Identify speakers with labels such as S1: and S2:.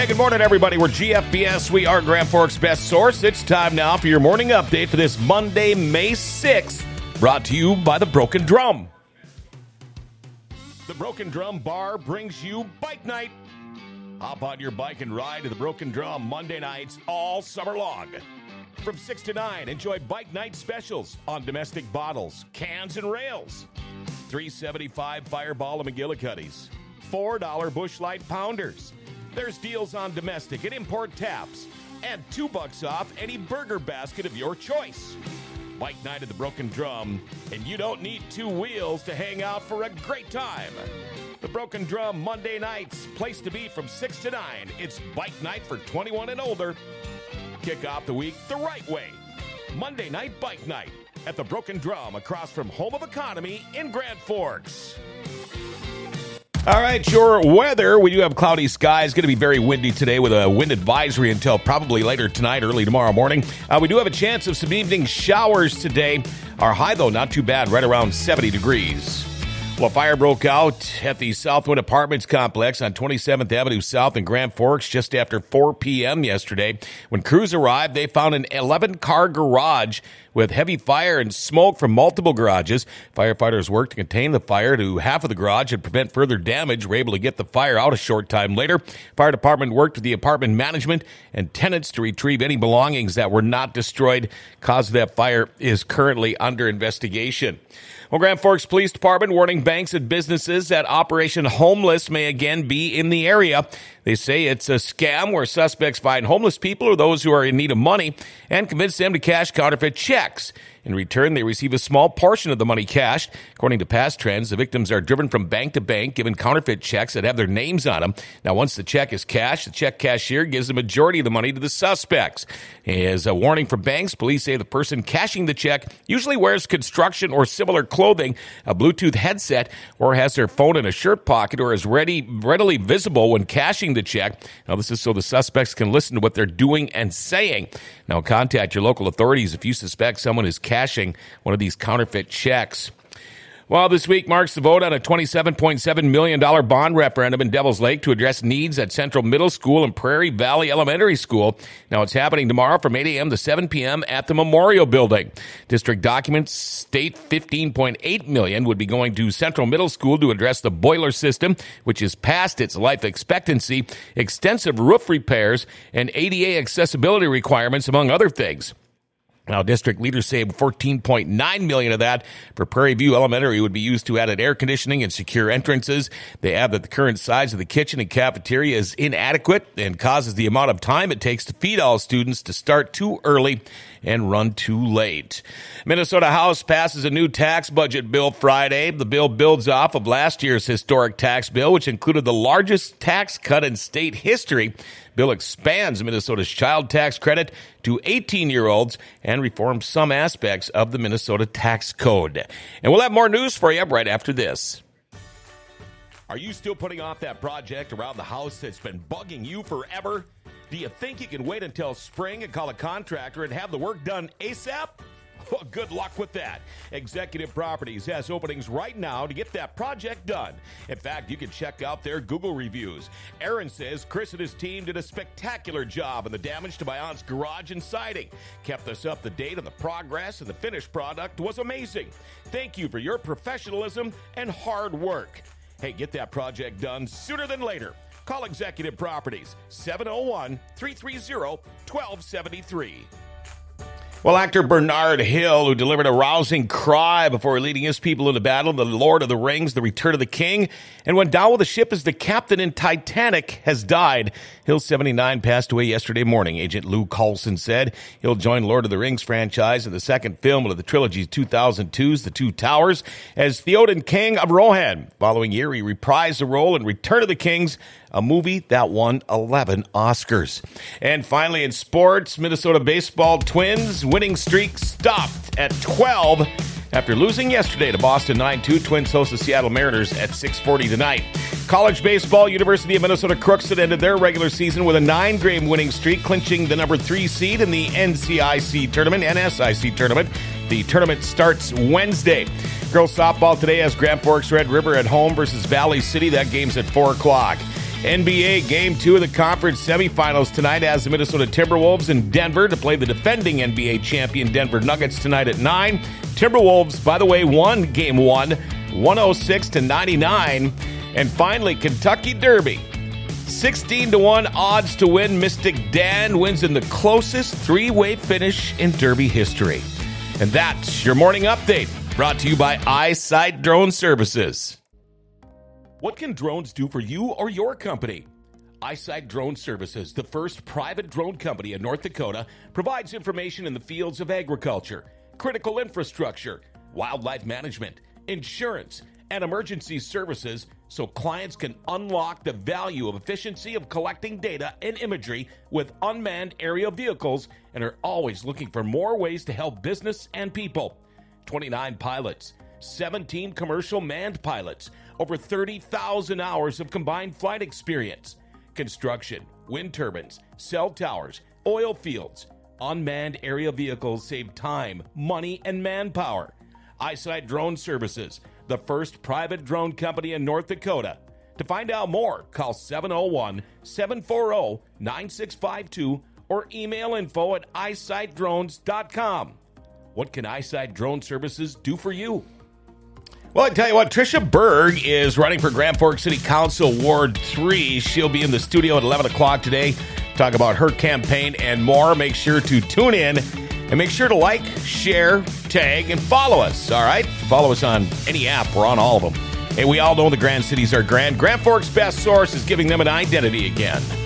S1: Hey, good morning, everybody. We're GFBS. We are Grand Forks' best source. It's time now for your morning update for this Monday, May 6th, brought to you by The Broken Drum. The Broken Drum Bar brings you Bike Night. Hop on your bike and ride to The Broken Drum Monday nights all summer long. From 6 to 9, enjoy Bike Night specials on domestic bottles, cans, and rails. $3.75 Fireball and McGillicuddy's. $4 Busch Light Pounders. There's deals on domestic and import taps. And $2 off any burger basket of your choice. Bike Night at the Broken Drum, and you don't need two wheels to hang out for a great time. The Broken Drum Monday nights, place to be from 6 to 9. It's Bike Night for 21 and older. Kick off the week the right way. Monday night Bike Night at the Broken Drum across from Home of Economy in Grand Forks. All right, your weather. We do have cloudy skies. Going to be very windy today with a wind advisory until probably later tonight, early tomorrow morning. We do have a chance of some evening showers today. Our high, though, not too bad, right around 70 degrees. Well, a fire broke out at the Southwind Apartments complex on 27th Avenue South in Grand Forks just after 4 p.m. yesterday. When crews arrived, they found an 11-car garage with heavy fire and smoke from multiple garages. Firefighters worked to contain the fire to half of the garage and prevent further damage. Were able to get the fire out a short time later. Fire department worked with the apartment management and tenants to retrieve any belongings that were not destroyed. Cause of that fire is currently under investigation. Well, Grand Forks Police Department warning banks and businesses that Operation Homeless may again be in the area. They say it's a scam where suspects find homeless people or those who are in need of money and convince them to cash counterfeit checks. In return, they receive a small portion of the money cashed. According to past trends, the victims are driven from bank to bank, given counterfeit checks that have their names on them. Now, once the check is cashed, the check cashier gives the majority of the money to the suspects. As a warning for banks, police say the person cashing the check usually wears construction or similar clothing, a Bluetooth headset, or has their phone in a shirt pocket or is readily visible when cashing the check. Now, this is so the suspects can listen to what they're doing and saying. Now, contact your local authorities if you suspect someone is cashing one of these counterfeit checks. Well, this week marks the vote on a $27.7 million bond referendum in Devil's Lake to address needs at Central Middle School and Prairie Valley Elementary School. Now, it's happening tomorrow from 8 a.m. to 7 p.m. at the Memorial Building. District documents state $15.8 million would be going to Central Middle School to address the boiler system, which is past its life expectancy, extensive roof repairs, and ADA accessibility requirements, among other things. Now, district leaders say $14.9 million of that for Prairie View Elementary would be used to added air conditioning and secure entrances. They add that the current size of the kitchen and cafeteria is inadequate and causes the amount of time it takes to feed all students to start too early and run too late. Minnesota House passes a new tax budget bill Friday. The bill builds off of last year's historic tax bill, which included the largest tax cut in state history. Bill expands Minnesota's child tax credit to 18-year-olds and reforms some aspects of the Minnesota tax code. And we'll have more news for you right after this. Are you still putting off that project around the house that's been bugging you forever? Do you think you can wait until spring and call a contractor and have the work done ASAP? Well, good luck with that. Executive Properties has openings right now to get that project done. In fact, you can check out their Google reviews. Aaron says Chris and his team did a spectacular job in the damage to my aunt's garage and siding. Kept us up to date on the progress, and the finished product was amazing. Thank you for your professionalism and hard work. Hey, get that project done sooner than later. Call Executive Properties, 701-330-1273. Well, actor Bernard Hill, who delivered a rousing cry before leading his people into battle in The Lord of the Rings, The Return of the King, and went down with the ship as the captain in Titanic, has died. Hill, 79, passed away yesterday morning, Agent Lou Coulson said. He'll join Lord of the Rings franchise in the second film of the trilogy 2002's The Two Towers as Theoden King of Rohan. Following year, he reprised the role in Return of the Kings, a movie that won 11 Oscars. And finally, in sports, Minnesota baseball Twins winning streak stopped at 12 after losing yesterday to Boston 9-2. Twins host the Seattle Mariners at 6:40 tonight. College baseball, University of Minnesota Crookston ended their regular season with a 9-game winning streak, clinching the number 3 seed in the NSIC tournament. The tournament starts Wednesday. Girls softball today has Grand Forks Red River at home versus Valley City. That game's at 4 o'clock. NBA Game 2 of the conference semifinals tonight as the Minnesota Timberwolves in Denver to play the defending NBA champion Denver Nuggets tonight at 9. Timberwolves, by the way, won Game 1, 106-99. And finally, Kentucky Derby. 16-1 odds to win. Mystic Dan wins in the closest three-way finish in Derby history. And that's your morning update, brought to you by Eyesight Drone Services. What can drones do for you or your company? Eyesight Drone Services, the first private drone company in North Dakota, provides information in the fields of agriculture, critical infrastructure, wildlife management, insurance, and emergency services so clients can unlock the value of efficiency of collecting data and imagery with unmanned aerial vehicles and are always looking for more ways to help business and people. 29 pilots, 17 commercial manned pilots, over 30,000 hours of combined flight experience. Construction, wind turbines, cell towers, oil fields, unmanned aerial vehicles save time, money, and manpower. Eyesight Drone Services, the first private drone company in North Dakota. To find out more, call 701-740-9652 or email info@eyesightdrones.com. What can Eyesight Drone Services do for you? Well, I tell you what, Tricia Berg is running for Grand Forks City Council Ward 3. She'll be in the studio at 11 o'clock today, talk about her campaign and more. Make sure to tune in and make sure to like, share, tag, and follow us, all right? Follow us on any app. We're on all of them. Hey, we all know the Grand Cities are grand. Grand Forks' best source is giving them an identity again.